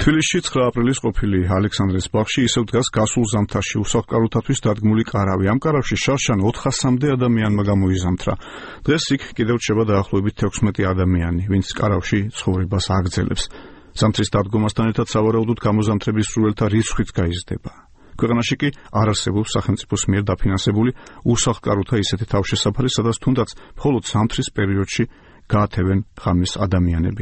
თბილისში 9 აპრილის ყოფილი ალექსანდრეს ბაღში ისევ დგას გასულ ზამთარში უსახლკაროთათვის დადგმული კარავი. ამ კარავში შარშან 400-მდე ადამიანმა გამოიზამთრა. დღეს იქ კიდევ რჩება დაახლოებით 16 ადამიანი, ვინც კარავში ცხოვრებას აგრძელებს. ზამთრის დადგომასთან ერთად სავარაუდოდ გამოზამთრების სრულელთა რიცხვიც გაიზრდება. ქვეყანაში კი არ არსებობს სახელმწიფოს მიერ დაფინანსებული უსახლკაროთა ისეთი თავშესაფარი, სადაც თუნდაც მხოლოდ ზამთრის პერიოდში გაათევენ ღამეს ადამიანები.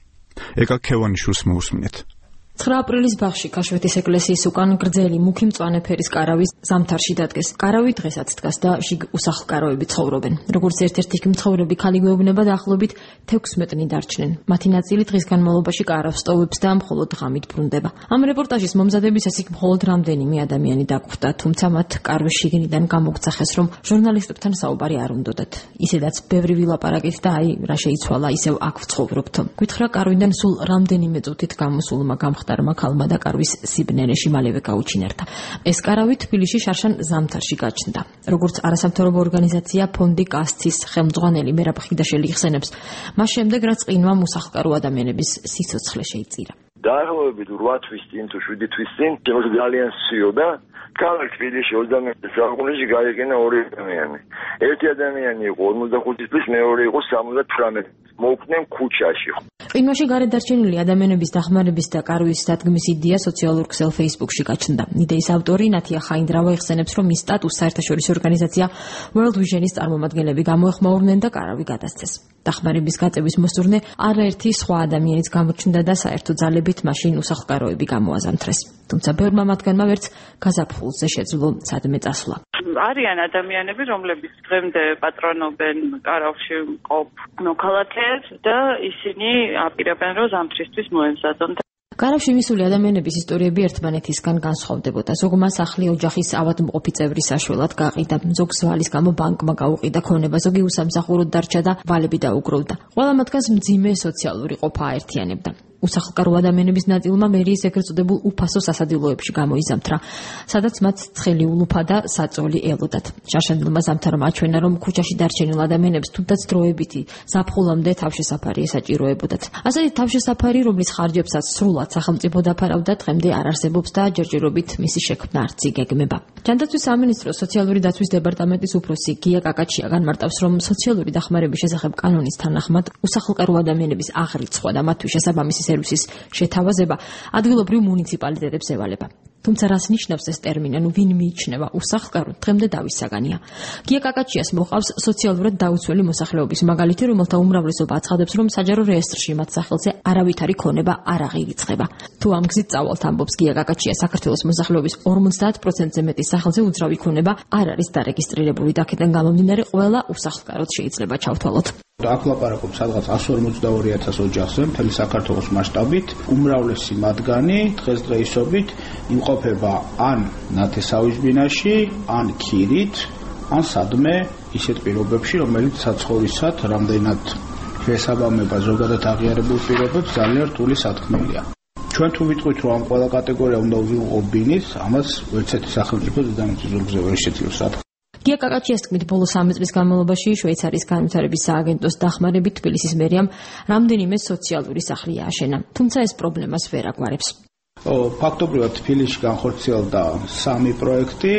ეკა ქევანიშვილს მოусმინეთ. 9 აპრილის ბაღში ქაშვეთის ეკლესიის უკან გრძელი მუქი მწვანე ფერის კარავი ზამთარში დადგეს. კარავი დღესაც დგას და შიგ უსახლკაროები ცხოვრობენ. როგორც ერთ-ერთი იქ მცხოვრები ქალი გვეუბნება, დაახლოებით 16-ნი დარჩნენ. მათი ნაწილი დღის განმავლობაში კარავს ტოვებს და მხოლოდ ღამით ბრუნდება. ამ რეპორტაჟის მომზადებისას იქ მხოლოდ რამდენიმე ადამიანი დაგვხვდა, თუმცა მათ კარვის შიგნიდან გამოგცახეს, რომ ჟურნალისტებთან საუბარი არ უნდოდათ. ისედაც ბევრი ვილაპარაკით და აი რა შეიცვალა, ისევ აქ ვცხოვრობთ. გითხრა კარვიდან სულ რამდენიმე წუთით გამოსულმა დამხტარმა ქალმა და კარვის სიბნელეში მალევე გაუჩინარდა. ეს კარავი თბილისში შარშან ზამთარში გაჩნდა. როგორც არასამთავრობო ორგანიზაცია ფონდი კასცის ხელმძღვანელი მერაბ ხიდაშელი იხსენებს, მას შემდეგ რაც ყინვამ უსახლკარო ადამიანების სიცოცხლე შეიწირა. დაახლოებით 8 თვის წინ თუ 7 თვის წინ ძალიან სიოდა ქალაქ თბილისში 21 საუკუნეში გაიყენა 2 ადამიანი. ერთი ადამიანი იყო 45 წლის, მეორე იყო 78. მოუხდნენ ქუჩაში. ყინვაში გარეთ დარჩენილი ადამიანების დახმარების და კარვის დადგმის იდეა სოციალურ ქსელ Facebook-ში გაჩნდა. იდეის ავტორი ნათია ხაინდრავა იხსენებს, რომ მის სტატუსს საერთაშორისო ორგანიზაცია World Vision-ის წარმომადგენლები გამოეხმაურნენ და კარავი გადასცეს. დახმარების გაწევის მოსურნე არაერთი სხვა ადამიანიც გამოჩნდა და საერთო ძალებით მაშინ უსახლკაროები გამოაზამთრეს. თუმცა ბევრმა მათგანმა ვერც გაზაფხულზე შეძლო სადმე წასვლა. არიან ადამიანები, რომლებიც დღემდე პატრონობენ კარავში მყოფ მოქალაქეებს და ისინი აპირებენ, რომ ზამთრისთვის მოემზადონ. კარავში მისული ადამიანების ისტორიები ერთმანეთისგან განსხვავდებოდა. ზოგმა სახლი ოჯახის ავადმყოფი წევრის საშველად გაყიდა, ზოგს ვალის გამო ბანკმა გაუყიდა ქონება, ზოგი უსამსახუროდ დარჩა და ვალები დაუგროვდა. ყველა მათგანს მძიმე სოციალური ყოფა აერთიანებდა. უსახლკარო ადამიანების ნაწილმა მერიის ეგრეთ წოდებულ უფასო სასადილოებში გამოიზამთრა, სადაც მათ ცხელი ულუფა და საწოლი ელოდათ. შარშანილმა ზამთარმა აჩვენა, რომ ქუჩაში დარჩენილ ადამიანებს თუნდაც დროებითი ზაფხულამდე თავშესაფარი ესაჭიროებოდათ. ასეთი თავშესაფარი, რომლის ხარჯებსაც სრულად სახელმწიფო დაფარავდა, დღემდე არ არსებობს და ჯერჯერობით მისი შექმნა არც იგეგმება. ჯანდაცვის სამინისტროს სოციალური დაცვის დეპარტამენტის უფროსი გია კაკაჩია განმარტავს, რომ სოციალური დახმარების შესახებ კანონის თანახმად უსახლკარო ადამიანების აღრიცხვა და მათთვის შესაბამისი სერვისის შეთავაზება ადგილობრივ მუნიციპალიტეტებს ევალება. თუმცა რას ნიშნავს ეს ტერმინი, ვინ მიიჩნევა უსახლკარო, დღემდე დავის საგანია. გია კაკაჩიას მოყავს სოციალურად დაუცველი მოსახლეობის მაგალითი, რომელთა უმრავლესობა აცხადებს, რომ საჯარო რეესტრში მათ სახელზე არავითარი ქონება არ აღირიცხება. თუ ამ გზით წავალთ, ამბობს გია კაკაჩია, საქართველოს მოსახლეობის 50%-ზე მეტის სახელზე უძრავი ქონება არ არის დარეგისტრირებული და აქედან გამომდინარე ყველა უსახლკაროდ შეიძლება ჩავთვალოთ. აქ ლაპარაკობ სადღაც 142,000 ოჯახზე მთელი საქართველოს მასშტაბით. უმრავლესი მათგანი დღესდღეობით იმყოფება ან ნათესავის ბინაში, ან ქირით, ან სადმე ისეთ პირობებში, რომელიც საცხოვრისად რამდენად შესაბამება ზოგადად აღიარებულ პირობებს ძალიან რთული სათქმელია. ჩვენ თუ ვიტყვით, რომ ამ ყველა კატეგორია უნდა ვიღო ბინით, ამას ერთერთი სახელმწიფო დედამიწის ზურგზე ვერ შეძლებს. გია კაკაჩიას თქმით, ბოლო 3 წლის განმავლობაში შვეიცარიის განვითარების სააგენტოს დახმარებით თბილისის მერიამ რამდენიმე სოციალური სახლი ააშენა, თუმცა ეს პრობლემას ვერ აგვარებს. ფაქტობრივად თბილისში განხორციელდა 3 პროექტი,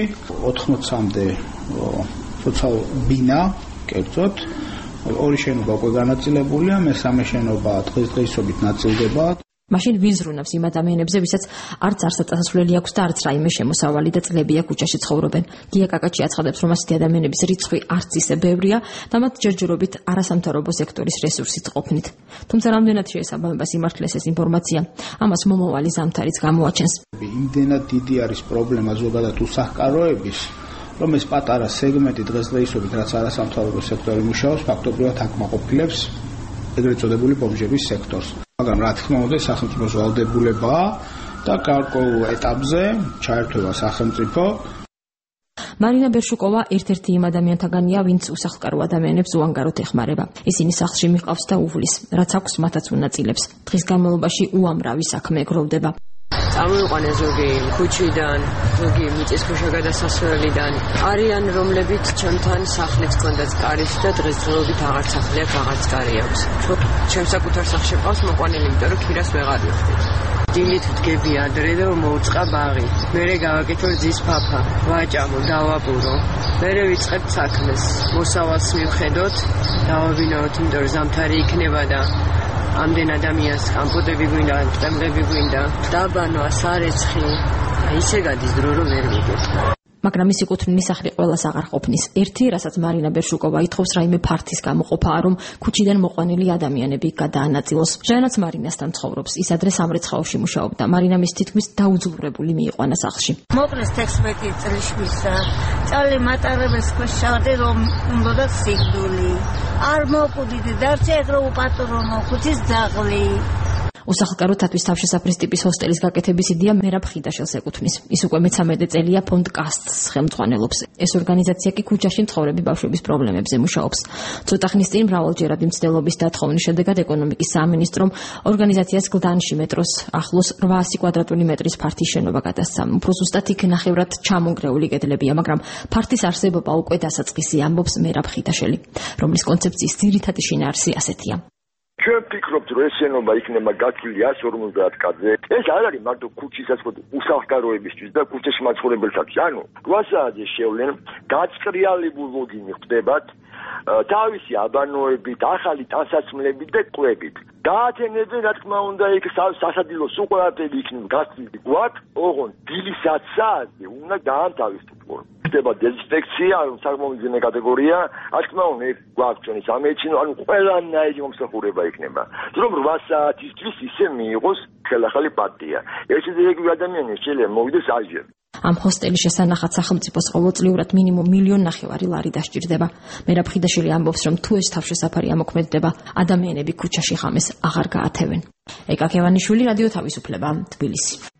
80-მდე სოციალურ ბინა, კერძოდ, 2 შენობა უკვე განაწილებულია, მესამე შენობა დღესდღეობით ნაწილდება. მაშინ ვინ ზრუნავს იმ ადამიანებზე, ვისაც არც არსაწესასვლელი აქვს და არც რაიმე შემოსავალი და წლებია ქუჩაში ცხოვრობენ. გია კაკაჩია აცხადებს, რომ ასეთი ადამიანების რიცხვი არც ისე ბევრია და მათ ჯერჯერობით არასამთავრობო სექტორის რესურსით ყოფნით. თუმცა რამდენად შეესაბამება სიმართლეს ეს ინფორმაცია, ამას მომავალი ზამთარიც გამოაჩენს. იმდენად დიდი არის პრობლემა ზოგადად უსახლკაროების, რომ ეს პატარა სეგმენტი დღესდღეობით, რაც არასამთავრობო სექტორი მუშაობს, ფაქტობრივად აკმაყოფილებს ეგრეთ წოდებული ბომჟების სექტორს. მაგრამ რა თქმა უნდა სახელმწიფოს ვალდებულებაა და გარკვეულ ეტაპზე ჩაერთვება სახელმწიფო. მარინა ბერშუკოვა ერთ-ერთი იმ ადამიანთაგანია, ვინც უსახლკარო ადამიანებს უანგაროდ ეხმარება. ისინი სახლში მიყავს და უვლის, რაც აქვს მათაც უნაწილებს. დღის განმავლობაში უამრავი საქმე გროვდება. წამოიყვანეს ზოგი ქუჩიდან, ზოგი მიწისქვეშა გადასასვლელიდან. არიან რომლებიც ჩემთან სახლიც ჰქონდათ კარის და დღესდღეობით აღარ სახლი აქვს, აღარც კარი აქვს. ჩემს საკუთარ სახლში ყავს მოყვანილი, იმიტომ რომ ქირას ვეღარ მივხვდით. დილით ვდგები ადრე და მოუწყა ბაღი. მერე გავაკეთო რძის ფაფა, ვაჭამო, დავაბურო. მერე ვიწყებ საქმეს. მოსავალს მივხედოთ, დავაბინაოთ, იმიტომ რომ ზამთარი იქნება და ამდენ ადამიანს კამპოტები გვინდა, ტემპლები გვინდა. დაბანვა, სარეცხი. ისე გადის დრო რომ ვერ მიგებ. მაგრამ მისი კუთვნილი სახლი ყველას აღარ ყოფნის. ერთი, რასაც მარინა ბერშუკოვა ითხოვს რაიმე ფართის გამოყოფაა, რომ ქუჩიდან მოყვანილი ადამიანები გადაანაწილოს. ჟანაც მარინასთან ცხოვრობს. ის ადრე სამრეცხაოში მუშაობდა. მარინა მის თითქმის დაუძურებული მიიყვანა სახლში. მოკლეს 16 წლის მისა. წალი მატარებელს ქვეშ ჩავდი, რომ უნდა სიკვდილი. არ მოვკვდიდი, დარჩა ეგ რომ უპატრონო, ქუჩის ძაღლი. უსახლკაროთათვის თავშესაფრის ტიპის ჰოსტელის გაკეთების იდეა მერაბ ხიდაშელს ეკუთვნის. ის უკვე მე-13 წელია ფონდ კასტს ხელმძღვანელობს. ეს ორგანიზაცია კი ქუჩაში მცხოვრები ბავშვების პრობლემებზე მუშაობს. ცოტა ხნის წინ მრავალჯერადი მცდელობის დათხოვნის შედეგად ეკონომიკის სამინისტრომ ორგანიზაციას გლდანში მეტროს ახლოს 800 კვადრატული მეტრის ფართის შენობა გადასცა. უფრო ზუსტად იქ ნახევრად ჩამონგრეული კედლებია, მაგრამ ფართის არსებობა უკვე დასაწყისი, ამბობს მერაბ ხიდაშელი, რომლის კონცეფციის ძირითადი შინაარსი ასეთია. ჩვენ ვფიქრობთ, რომ ეს შენობა იქნება გათვლილი 150 კადრზე. ეს არ არის მარტო ქუჩის უსახლკაროებისთვის და ქუჩაში მაცხოვრებელთათვის. ანუ 8 საათზე შევლენ, გაწყრიალებულ ლოგინი ხდებათ, თავისი აბანოებით, ახალი ტანსაცმლებით და კვებით. გაათენებენ, რა თქმა უნდა, იქ სასადილოს უყურებელი იქნება გასწრილი გვაქვს, ოღონდ დილის 10 საათზე უნდა დაამთავროს. ხდება დეზინფექცია, საკმაოდ მძიმე კატეგორია, რა თქმა უნდა, გვაქვს ჩვენი სამედიცინო, ანუ ყველანაირი მომსახურება იქნება. რომ 8 საათისთვის ისე მიიღოს ხელახალი პარტია. ერთი იგივე ადამიანი შეიძლება მოვიდეს აჯერ. ამ ჰოსტელის შესანახად სახელმწიფოს ყოველწლიურად მინიმუმ 1.5 მილიონ ლარი დასჭირდება. მერაბ ხიდაშელი ამბობს, რომ თუ ეს თავშესაფარი ამოქმედდება, ადამიანები ქუჩაში ხამეს აღარ გაათევენ. ეკა ქევანიშვილი, რადიო თავისუფლება, თბილისი.